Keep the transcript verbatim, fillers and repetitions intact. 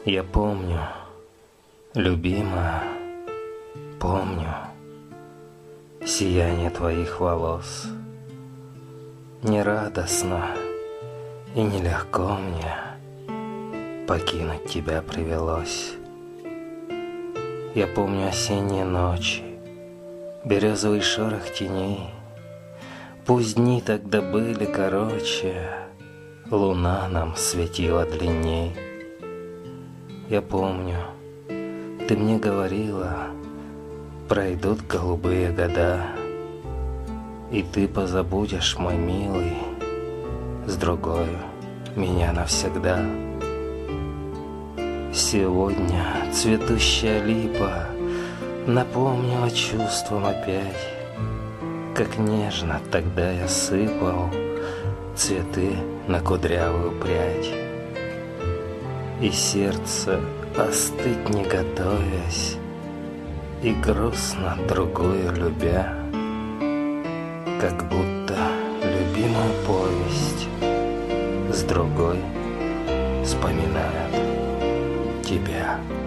Я помню, любимая, помню сияние твоих волос. Не радостно и нелегко мне покинуть тебя привелось. Я помню осенние ночи, березовый шорох теней. Пусть дни тогда были короче, луна нам светила длинней. Я помню, ты мне говорила, пройдут голубые года, и ты позабудешь, мой милый, с другой меня навсегда. Сегодня цветущая липа напомнила чувством опять, как нежно тогда я сыпал цветы на кудрявую прядь. И сердце, остыть не готовясь, и грустно другую любя, как будто любимую повесть с другой вспоминает тебя.